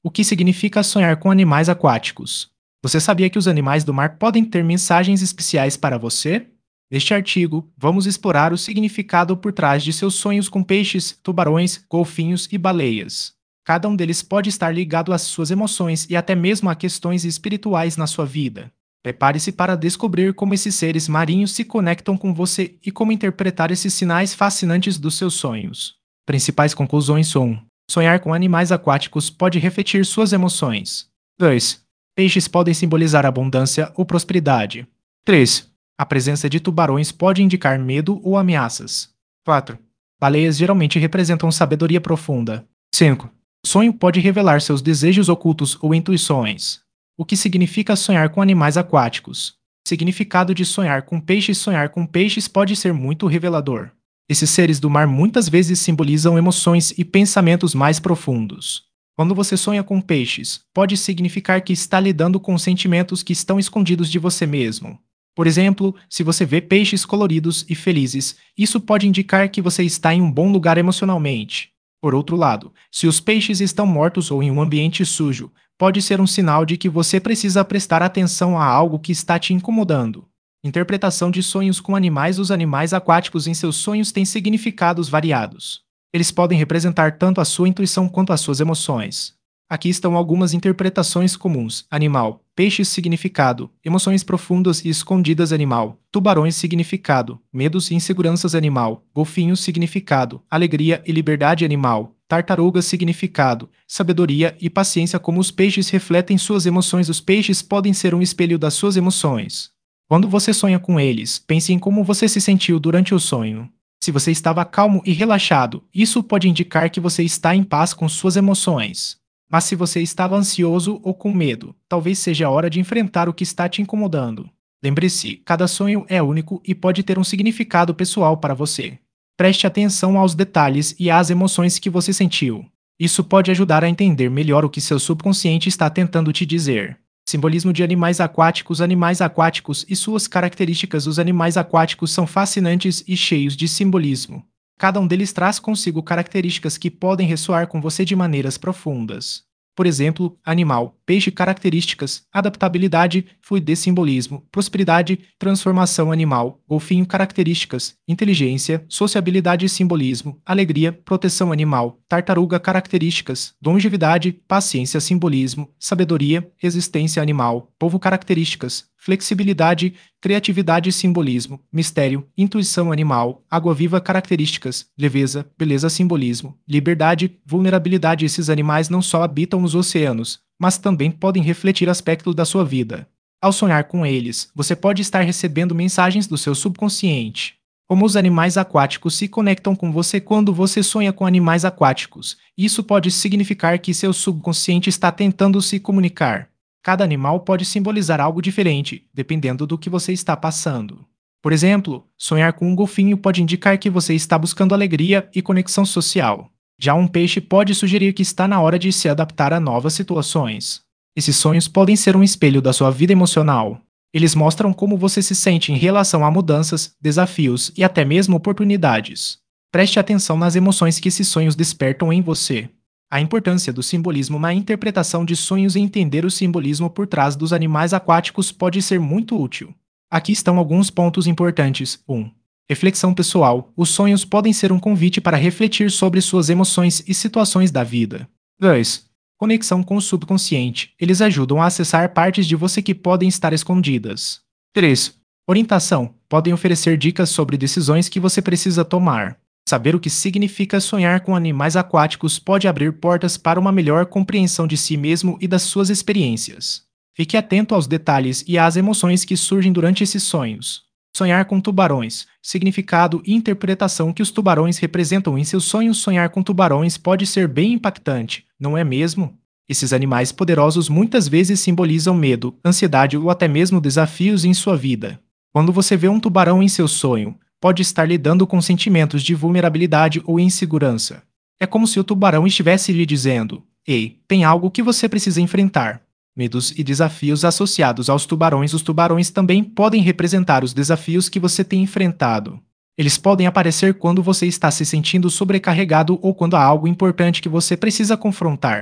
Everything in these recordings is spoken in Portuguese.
O que significa sonhar com animais aquáticos? Você sabia que os animais do mar podem ter mensagens especiais para você? Neste artigo, vamos explorar o significado por trás de seus sonhos com peixes, tubarões, golfinhos e baleias. Cada um deles pode estar ligado às suas emoções e até mesmo a questões espirituais na sua vida. Prepare-se para descobrir como esses seres marinhos se conectam com você e como interpretar esses sinais fascinantes dos seus sonhos. Principais conclusões são: sonhar com animais aquáticos pode refletir suas emoções. 2. Peixes podem simbolizar abundância ou prosperidade. 3. A presença de tubarões pode indicar medo ou ameaças. 4. Baleias geralmente representam sabedoria profunda. 5. Sonho pode revelar seus desejos ocultos ou intuições. O que significa sonhar com animais aquáticos? Significado de sonhar com peixes. Sonhar com peixes pode ser muito revelador. Esses seres do mar muitas vezes simbolizam emoções e pensamentos mais profundos. Quando você sonha com peixes, pode significar que está lidando com sentimentos que estão escondidos de você mesmo. Por exemplo, se você vê peixes coloridos e felizes, isso pode indicar que você está em um bom lugar emocionalmente. Por outro lado, se os peixes estão mortos ou em um ambiente sujo, pode ser um sinal de que você precisa prestar atenção a algo que está te incomodando. Interpretação de sonhos com animais. Os animais aquáticos em seus sonhos têm significados variados. Eles podem representar tanto a sua intuição quanto as suas emoções. Aqui estão algumas interpretações comuns: animal, peixes significado, emoções profundas e escondidas animal, tubarões significado, medos e inseguranças animal, golfinhos significado, alegria e liberdade animal, tartarugas significado, sabedoria e paciência. Como os peixes refletem suas emoções. Os peixes podem ser um espelho das suas emoções. Quando você sonha com eles, pense em como você se sentiu durante o sonho. Se você estava calmo e relaxado, isso pode indicar que você está em paz com suas emoções. Mas se você estava ansioso ou com medo, talvez seja a hora de enfrentar o que está te incomodando. Lembre-se, cada sonho é único e pode ter um significado pessoal para você. Preste atenção aos detalhes e às emoções que você sentiu. Isso pode ajudar a entender melhor o que seu subconsciente está tentando te dizer. Simbolismo de animais aquáticos. Animais aquáticos e suas características. Os animais aquáticos são fascinantes e cheios de simbolismo. Cada um deles traz consigo características que podem ressoar com você de maneiras profundas. Por exemplo, animal, peixe. Características: adaptabilidade, fluidez. Simbolismo: prosperidade, transformação. Animal, golfinho. Características: inteligência, sociabilidade. Simbolismo: alegria, proteção. Animal, tartaruga. Características: longevidade, paciência. Simbolismo: sabedoria, resistência. Animal, polvo. Características: flexibilidade, criatividade. Simbolismo: mistério, intuição. Animal, água-viva. Características: leveza, beleza. Simbolismo: liberdade, vulnerabilidade. Esses animais não só habitam nos oceanos, mas também podem refletir aspectos da sua vida. Ao sonhar com eles, você pode estar recebendo mensagens do seu subconsciente. Como os animais aquáticos se conectam com você. Quando você sonha com animais aquáticos, isso pode significar que seu subconsciente está tentando se comunicar. Cada animal pode simbolizar algo diferente, dependendo do que você está passando. Por exemplo, sonhar com um golfinho pode indicar que você está buscando alegria e conexão social. Já um peixe pode sugerir que está na hora de se adaptar a novas situações. Esses sonhos podem ser um espelho da sua vida emocional. Eles mostram como você se sente em relação a mudanças, desafios e até mesmo oportunidades. Preste atenção nas emoções que esses sonhos despertam em você. A importância do simbolismo na interpretação de sonhos. E entender o simbolismo por trás dos animais aquáticos pode ser muito útil. Aqui estão alguns pontos importantes. 1. Reflexão pessoal. Os sonhos podem ser um convite para refletir sobre suas emoções e situações da vida. 2. Conexão com o subconsciente. Eles ajudam a acessar partes de você que podem estar escondidas. 3. Orientação. Podem oferecer dicas sobre decisões que você precisa tomar. Saber o que significa sonhar com animais aquáticos pode abrir portas para uma melhor compreensão de si mesmo e das suas experiências. Fique atento aos detalhes e às emoções que surgem durante esses sonhos. Sonhar com tubarões. Significado e interpretação que os tubarões representam em seus sonhos. Sonhar com tubarões pode ser bem impactante, não é mesmo? Esses animais poderosos muitas vezes simbolizam medo, ansiedade ou até mesmo desafios em sua vida. Quando você vê um tubarão em seu sonho, pode estar lidando com sentimentos de vulnerabilidade ou insegurança. É como se o tubarão estivesse lhe dizendo: "Ei, tem algo que você precisa enfrentar." Medos e desafios associados aos tubarões. Os tubarões também podem representar os desafios que você tem enfrentado. Eles podem aparecer quando você está se sentindo sobrecarregado ou quando há algo importante que você precisa confrontar.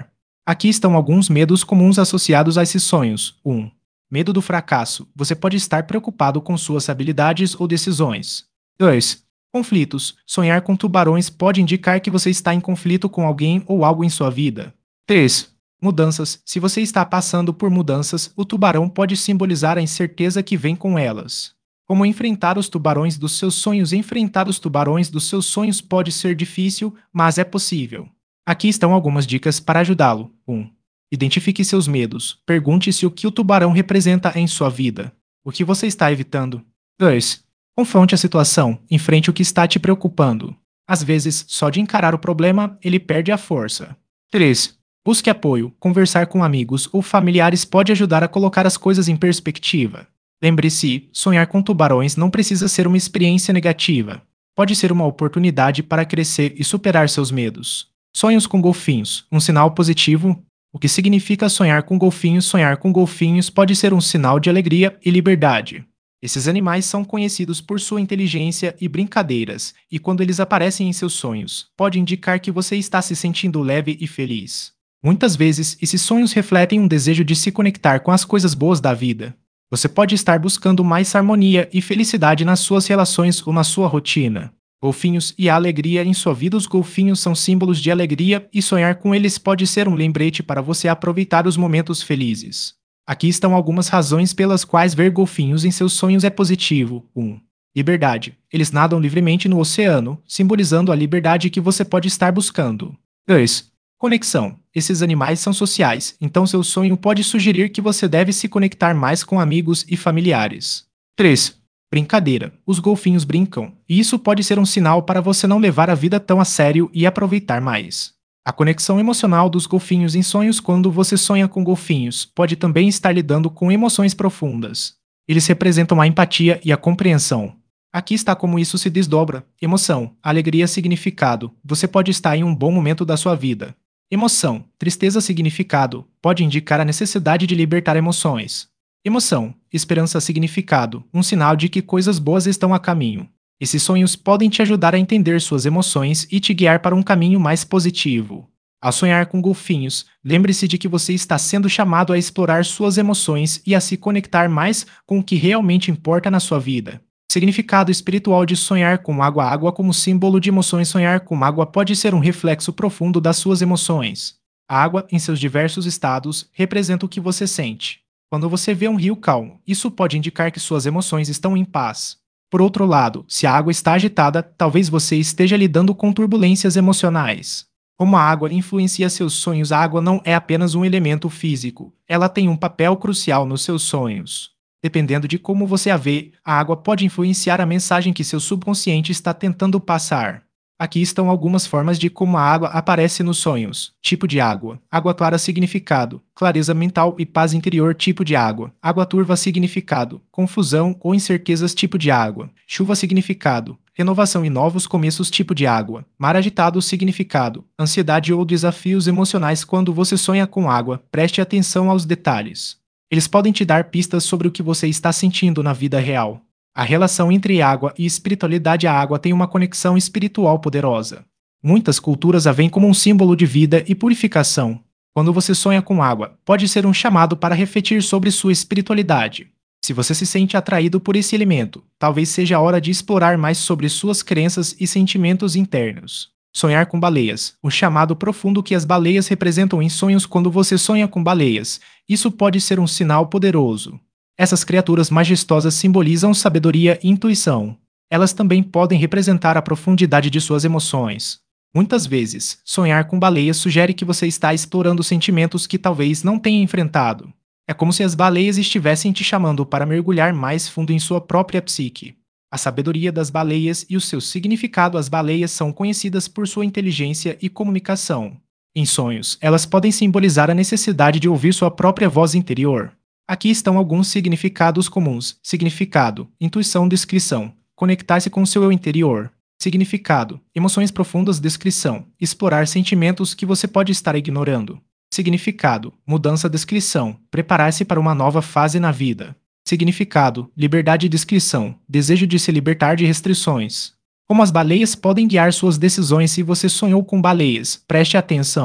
Aqui estão alguns medos comuns associados a esses sonhos. 1. Medo do fracasso. Você pode estar preocupado com suas habilidades ou decisões. 2. Conflitos. Sonhar com tubarões pode indicar que você está em conflito com alguém ou algo em sua vida. 3. Mudanças. Se você está passando por mudanças, o tubarão pode simbolizar a incerteza que vem com elas. Como enfrentar os tubarões dos seus sonhos? Enfrentar os tubarões dos seus sonhos pode ser difícil, mas é possível. Aqui estão algumas dicas para ajudá-lo. 1. Identifique seus medos. Pergunte-se o que o tubarão representa em sua vida. O que você está evitando? 2. Confronte a situação. Enfrente o que está te preocupando. Às vezes, só de encarar o problema, ele perde a força. 3. Busque apoio. Conversar com amigos ou familiares pode ajudar a colocar as coisas em perspectiva. Lembre-se, sonhar com tubarões não precisa ser uma experiência negativa. Pode ser uma oportunidade para crescer e superar seus medos. Sonhos com golfinhos, um sinal positivo. O que significa sonhar com golfinhos? Sonhar com golfinhos pode ser um sinal de alegria e liberdade. Esses animais são conhecidos por sua inteligência e brincadeiras, e quando eles aparecem em seus sonhos, pode indicar que você está se sentindo leve e feliz. Muitas vezes, esses sonhos refletem um desejo de se conectar com as coisas boas da vida. Você pode estar buscando mais harmonia e felicidade nas suas relações ou na sua rotina. Golfinhos e a alegria em sua vida. Os golfinhos são símbolos de alegria e sonhar com eles pode ser um lembrete para você aproveitar os momentos felizes. Aqui estão algumas razões pelas quais ver golfinhos em seus sonhos é positivo. 1. Liberdade. Eles nadam livremente no oceano, simbolizando a liberdade que você pode estar buscando. 2. Conexão. Esses animais são sociais, então seu sonho pode sugerir que você deve se conectar mais com amigos e familiares. 3. Brincadeira. Os golfinhos brincam, e isso pode ser um sinal para você não levar a vida tão a sério e aproveitar mais. A conexão emocional dos golfinhos em sonhos. Quando você sonha com golfinhos, pode também estar lidando com emoções profundas. Eles representam a empatia e a compreensão. Aqui está como isso se desdobra. Emoção, alegria, significado. Você pode estar em um bom momento da sua vida. Emoção, tristeza, significado. Pode indicar a necessidade de libertar emoções. Emoção, esperança, significado. Um sinal de que coisas boas estão a caminho. Esses sonhos podem te ajudar a entender suas emoções e te guiar para um caminho mais positivo. Ao sonhar com golfinhos, lembre-se de que você está sendo chamado a explorar suas emoções e a se conectar mais com o que realmente importa na sua vida. Significado espiritual de sonhar com água. Água como símbolo de emoções. Sonhar com água pode ser um reflexo profundo das suas emoções. A água, em seus diversos estados, representa o que você sente. Quando você vê um rio calmo, isso pode indicar que suas emoções estão em paz. Por outro lado, se a água está agitada, talvez você esteja lidando com turbulências emocionais. Como a água influencia seus sonhos? A água não é apenas um elemento físico, ela tem um papel crucial nos seus sonhos. Dependendo de como você a vê, a água pode influenciar a mensagem que seu subconsciente está tentando passar. Aqui estão algumas formas de como a água aparece nos sonhos. Tipo de água. Água clara, significado. Clareza mental e paz interior. Tipo de água. Água turva, significado. Confusão ou incertezas. Tipo de água. Chuva, significado. Renovação e novos começos. Tipo de água. Mar agitado, significado. Ansiedade ou desafios emocionais. Quando você sonha com água, preste atenção aos detalhes. Eles podem te dar pistas sobre o que você está sentindo na vida real. A relação entre água e espiritualidade. A água tem uma conexão espiritual poderosa. Muitas culturas a veem como um símbolo de vida e purificação. Quando você sonha com água, pode ser um chamado para refletir sobre sua espiritualidade. Se você se sente atraído por esse elemento, talvez seja a hora de explorar mais sobre suas crenças e sentimentos internos. Sonhar com baleias. O chamado profundo que as baleias representam em sonhos. Quando você sonha com baleias, isso pode ser um sinal poderoso. Essas criaturas majestosas simbolizam sabedoria e intuição. Elas também podem representar a profundidade de suas emoções. Muitas vezes, sonhar com baleias sugere que você está explorando sentimentos que talvez não tenha enfrentado. É como se as baleias estivessem te chamando para mergulhar mais fundo em sua própria psique. A sabedoria das baleias e o seu significado. As baleias são conhecidas por sua inteligência e comunicação. Em sonhos, elas podem simbolizar a necessidade de ouvir sua própria voz interior. Aqui estão alguns significados comuns. Significado, intuição, descrição. Conectar-se com seu eu interior. Significado, emoções profundas. Descrição, explorar sentimentos que você pode estar ignorando. Significado, mudança. Descrição, preparar-se para uma nova fase na vida. Significado, liberdade. Descrição, desejo de se libertar de restrições. Como as baleias podem guiar suas decisões? Se você sonhou com baleias, preste atenção.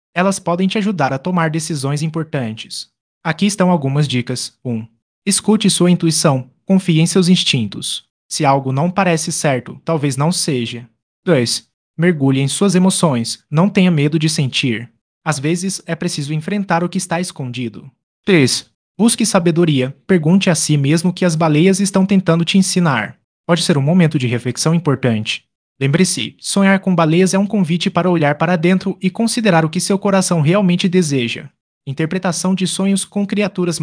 Elas podem te ajudar a tomar decisões importantes. Aqui estão algumas dicas. 1. Escute sua intuição. Confie em seus instintos. Se algo não parece certo, talvez não seja. 2. Mergulhe em suas emoções. Não tenha medo de sentir. Às vezes é preciso enfrentar o que está escondido. 3. Busque sabedoria. Pergunte a si mesmo o que as baleias estão tentando te ensinar. Pode ser um momento de reflexão importante. Lembre-se, sonhar com baleias é um convite para olhar para dentro e considerar o que seu coração realmente deseja. Interpretação de sonhos com criaturas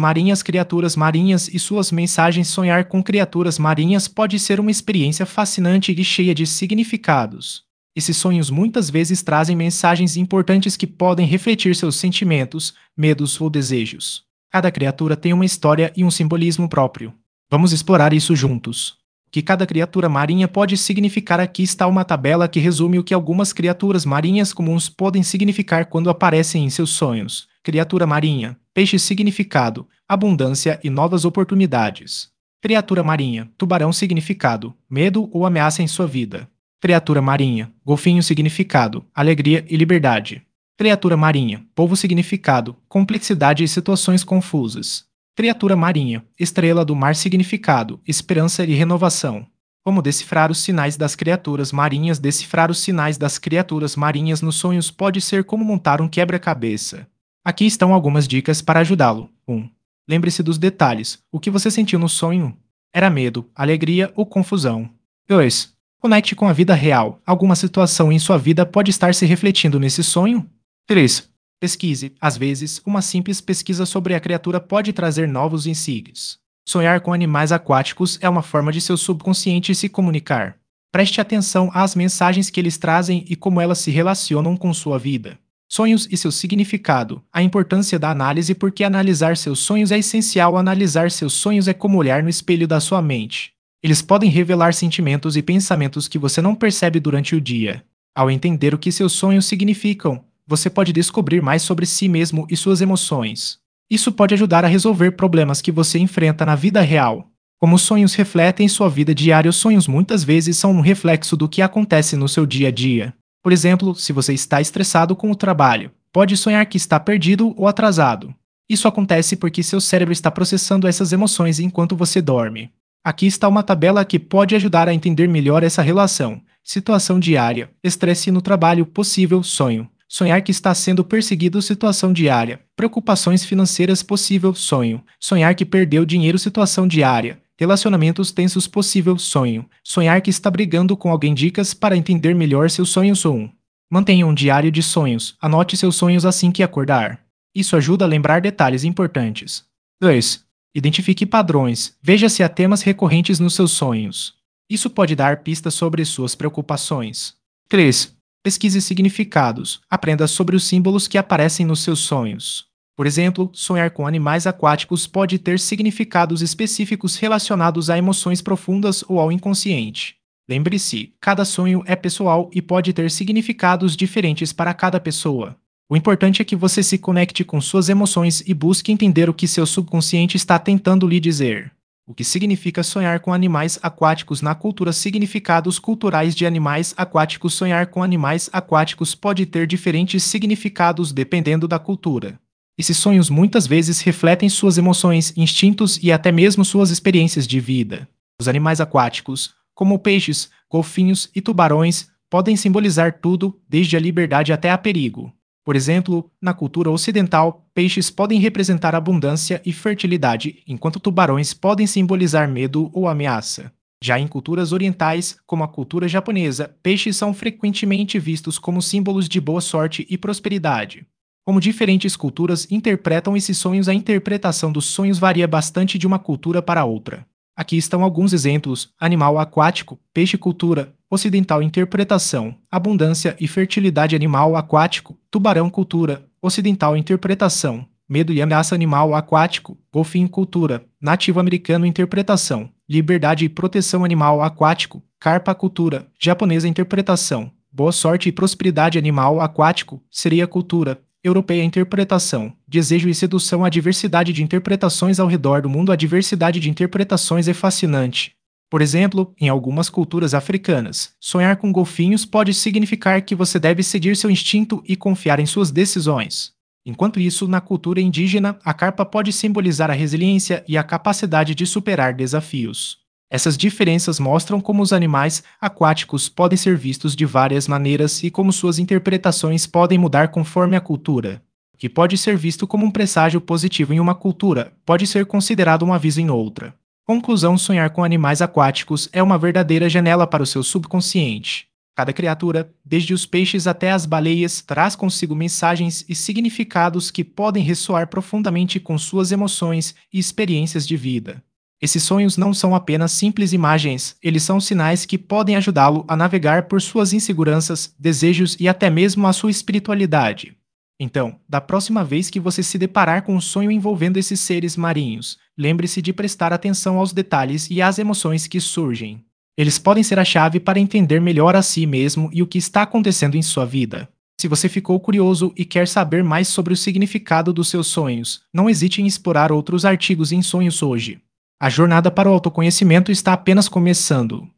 marinhas e suas mensagens. Sonhar com criaturas marinhas pode ser uma experiência fascinante e cheia de significados. Esses sonhos muitas vezes trazem mensagens importantes que podem refletir seus sentimentos, medos ou desejos. Cada criatura tem uma história e um simbolismo próprio. Vamos explorar isso juntos. O que cada criatura marinha pode significar. Aqui está uma tabela que resume o que algumas criaturas marinhas comuns podem significar quando aparecem em seus sonhos. Criatura marinha, peixe. Significado: abundância e novas oportunidades. Criatura marinha, tubarão. Significado: medo ou ameaça em sua vida. Criatura marinha, golfinho. Significado: alegria e liberdade. Criatura marinha, polvo. Significado: complexidade e situações confusas. Criatura marinha, estrela do mar. Significado: esperança e renovação. Como decifrar os sinais das criaturas marinhas? Decifrar os sinais das criaturas marinhas nos sonhos pode ser como montar um quebra-cabeça. Aqui estão algumas dicas para ajudá-lo. 1. Lembre-se dos detalhes. O que você sentiu no sonho? Era medo, alegria ou confusão? 2. Conecte com a vida real. Alguma situação em sua vida pode estar se refletindo nesse sonho? 3. Pesquise. Às vezes, uma simples pesquisa sobre a criatura pode trazer novos insights. Sonhar com animais aquáticos é uma forma de seu subconsciente se comunicar. Preste atenção às mensagens que eles trazem e como elas se relacionam com sua vida. Sonhos e seu significado. A importância da análise. Porque analisar seus sonhos é essencial. Analisar seus sonhos é como olhar no espelho da sua mente. Eles podem revelar sentimentos e pensamentos que você não percebe durante o dia. Ao entender o que seus sonhos significam, você pode descobrir mais sobre si mesmo e suas emoções. Isso pode ajudar a resolver problemas que você enfrenta na vida real. Como os sonhos refletem sua vida diária, os sonhos muitas vezes são um reflexo do que acontece no seu dia a dia. Por exemplo, se você está estressado com o trabalho, pode sonhar que está perdido ou atrasado. Isso acontece porque seu cérebro está processando essas emoções enquanto você dorme. Aqui está uma tabela que pode ajudar a entender melhor essa relação. Situação diária, estresse no trabalho, possível sonho. Sonhar que está sendo perseguido. Situação diária. Preocupações financeiras. Possível sonho. Sonhar que perdeu dinheiro. Situação diária. Relacionamentos tensos. Possível sonho. Sonhar que está brigando com alguém. Dicas para entender melhor seus sonhos. 1. Mantenha um diário de sonhos. Anote seus sonhos assim que acordar. Isso ajuda a lembrar detalhes importantes. 2. Identifique padrões. Veja se há temas recorrentes nos seus sonhos. Isso pode dar pistas sobre suas preocupações. 3. Pesquise significados. Aprenda sobre os símbolos que aparecem nos seus sonhos. Por exemplo, sonhar com animais aquáticos pode ter significados específicos relacionados a emoções profundas ou ao inconsciente. Lembre-se, cada sonho é pessoal e pode ter significados diferentes para cada pessoa. O importante é que você se conecte com suas emoções e busque entender o que seu subconsciente está tentando lhe dizer. O que significa sonhar com animais aquáticos na cultura? Significados culturais de animais aquáticos. Sonhar com animais aquáticos pode ter diferentes significados dependendo da cultura. Esses sonhos muitas vezes refletem suas emoções, instintos e até mesmo suas experiências de vida. Os animais aquáticos, como peixes, golfinhos e tubarões, podem simbolizar tudo, desde a liberdade até a perigo. Por exemplo, na cultura ocidental, peixes podem representar abundância e fertilidade, enquanto tubarões podem simbolizar medo ou ameaça. Já em culturas orientais, como a cultura japonesa, peixes são frequentemente vistos como símbolos de boa sorte e prosperidade. Como diferentes culturas interpretam esses sonhos, a interpretação dos sonhos varia bastante de uma cultura para outra. Aqui estão alguns exemplos: animal aquático, peixe. Cultura ocidental, interpretação, abundância e fertilidade. Animal aquático, tubarão. Cultura ocidental, interpretação, medo e ameaça. Animal aquático, golfinho. Cultura nativo americano, interpretação, liberdade e proteção. Animal aquático, carpa. Cultura japonesa, interpretação, boa sorte e prosperidade. Animal aquático, sereia. Cultura europeia, interpretação, desejo e sedução. A diversidade de interpretações ao redor do mundo. A diversidade de interpretações é fascinante. Por exemplo, em algumas culturas africanas, sonhar com golfinhos pode significar que você deve seguir seu instinto e confiar em suas decisões. Enquanto isso, na cultura indígena, a carpa pode simbolizar a resiliência e a capacidade de superar desafios. Essas diferenças mostram como os animais aquáticos podem ser vistos de várias maneiras e como suas interpretações podem mudar conforme a cultura. O que pode ser visto como um presságio positivo em uma cultura pode ser considerado um aviso em outra. Conclusão: sonhar com animais aquáticos é uma verdadeira janela para o seu subconsciente. Cada criatura, desde os peixes até as baleias, traz consigo mensagens e significados que podem ressoar profundamente com suas emoções e experiências de vida. Esses sonhos não são apenas simples imagens, eles são sinais que podem ajudá-lo a navegar por suas inseguranças, desejos e até mesmo a sua espiritualidade. Então, da próxima vez que você se deparar com um sonho envolvendo esses seres marinhos, lembre-se de prestar atenção aos detalhes e às emoções que surgem. Eles podem ser a chave para entender melhor a si mesmo e o que está acontecendo em sua vida. Se você ficou curioso e quer saber mais sobre o significado dos seus sonhos, não hesite em explorar outros artigos em sonhos hoje. A jornada para o autoconhecimento está apenas começando.